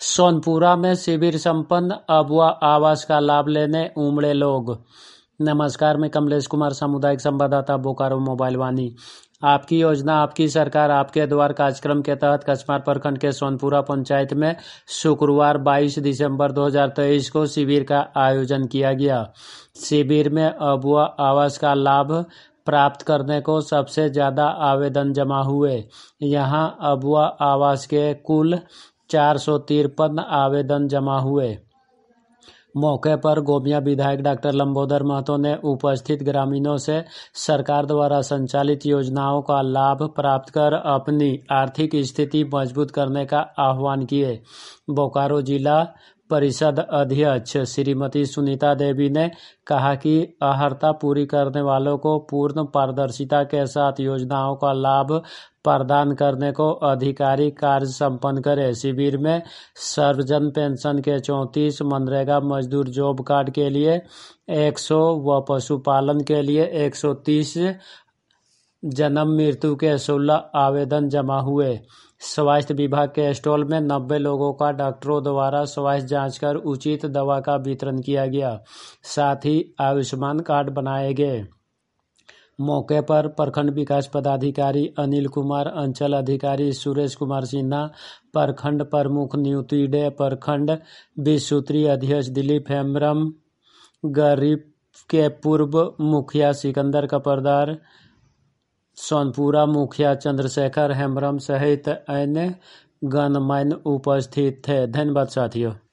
सोनपुरा में शिविर संपन्न, अबुआ आवास का लाभ लेने उमड़े लोग। नमस्कार, मैं कमलेश कुमार, सामुदायिक संवाददाता, बोकारो मोबाइल वाणी। आपकी योजना आपकी सरकार आपके द्वार कार्यक्रम के तहत कचमार प्रखंड के सोनपुरा पंचायत में शुक्रवार 22 दिसंबर 2023 को शिविर का आयोजन किया गया। शिविर में अबुआ आवास का लाभ प्राप्त करने को सबसे ज़्यादा आवेदन जमा हुए। यहां अबुआ आवास के कुल 453 आवेदन जमा हुए। मौके पर गोमिया विधायक डॉक्टर लंबोदर महतो ने उपस्थित ग्रामीणों से सरकार द्वारा संचालित योजनाओं का लाभ प्राप्त कर अपनी आर्थिक स्थिति मजबूत करने का आह्वान किए। बोकारो जिला परिषद अध्यक्ष श्रीमती सुनीता देवी ने कहा कि अर्हता पूरी करने वालों को पूर्ण पारदर्शिता के साथ योजनाओं का लाभ प्रदान करने को अधिकारी कार्य संपन्न करे। शिविर में सर्वजन पेंशन के 34, मनरेगा मजदूर जॉब कार्ड के लिए 100 व पशुपालन के लिए 130, जन्म मृत्यु के 16 आवेदन जमा हुए। स्वास्थ्य विभाग के स्टॉल में 90 लोगों का डॉक्टरों द्वारा स्वास्थ्य जांच कर उचित दवा का वितरण किया गया। साथ ही आयुष्मान कार्ड बनाए गए। मौके पर प्रखंड विकास पदाधिकारी अनिल कुमार, अंचल अधिकारी सुरेश कुमार सिन्हा, प्रखंड प्रमुख न्यूतीडे, प्रखंड 20 सूत्रीय अध्यक्ष दिलीप हेम्ब्रम, गरीब के पूर्व मुखिया सिकंदर कपरदार, सोनपुरा मुखिया चंद्रशेखर हेम्ब्रम सहित अन्य गणमान्य उपस्थित थे। धन्यवाद साथियों।